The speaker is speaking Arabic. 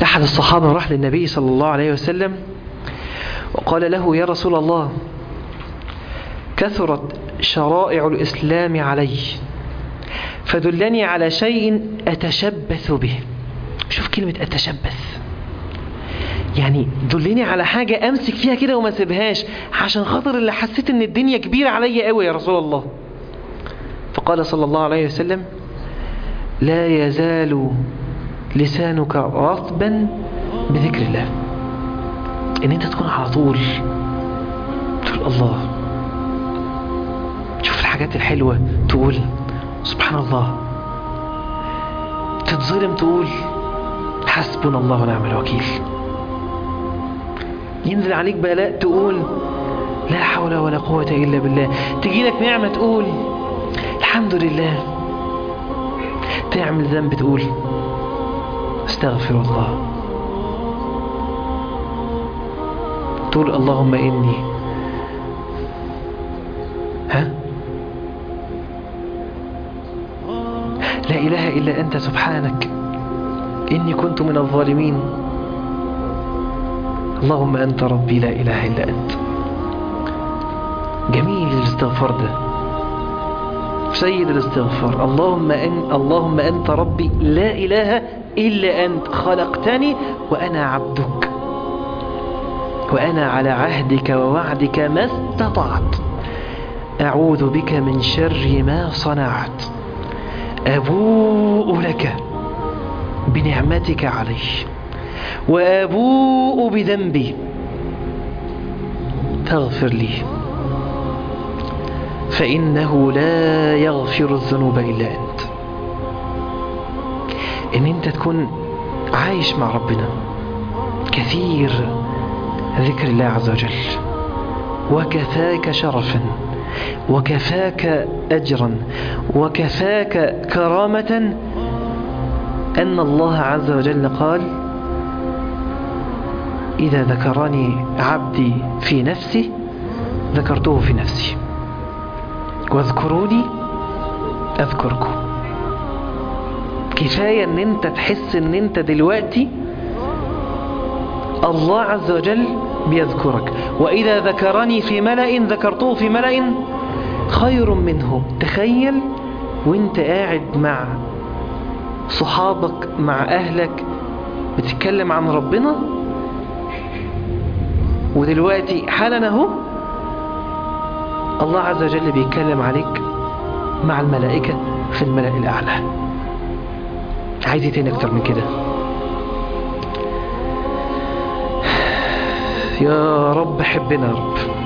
أحد الصحابة راح للنبي صلى الله عليه وسلم وقال له: يا رسول الله، كثرت شرائع الإسلام علي، فدلني على شيء أتشبث به. شوف كلمة أتشبث، يعني دلني على حاجة أمسك فيها كده وما سيبهاش، عشان خاطر اللي حسيت إن الدنيا كبيرة علي قوي يا رسول الله. فقال صلى الله عليه وسلم: لا يزال لسانك رطبا بذكر الله. إن أنت تكون على طول تقول الله، تشوف الحاجات الحلوة تقول سبحان الله، تتظلم تقول حسبنا الله ونعم الوكيل، ينزل عليك بلاء تقول لا حول ولا قوة إلا بالله، تجيلك نعمة تقول الحمد لله، تعمل ذنب تقول استغفر الله، تقول اللهم إني لا إله إلا أنت سبحانك إني كنت من الظالمين، اللهم أنت ربي لا إله إلا أنت. جميل الاستغفار ده، سيد الاستغفار. اللهم أنت ربي لا إله إلا أنت، خلقتني وأنا عبدك، وأنا على عهدك ووعدك ما استطعت، أعوذ بك من شر ما صنعت، أبوء لك بنعمتك علي وأبوء بذنبي فاغفر لي، فإنه لا يغفر الذنوب إلا أنت. إن أنت تكون عايش مع ربنا كثير ذكر الله عز وجل، وكفاك شرفا وكفاك أجرا وكفاك كرامة أن الله عز وجل قال: إذا ذكرني عبدي في نفسي ذكرته في نفسي، واذكروني أذكركم. كفاية أن أنت تحس أن أنت دلوقتي الله عز وجل بيذكرك، وإذا ذكرني في ملأ ذكرته في ملأ خير منه. تخيل وانت قاعد مع صحابك مع أهلك بتتكلم عن ربنا، ودلوقتي حالا اهو الله عز وجل بيتكلم عليك مع الملائكة في الملأ الأعلى. عايز ايه تاني اكتر من كده؟ يا رب حبنا يا رب.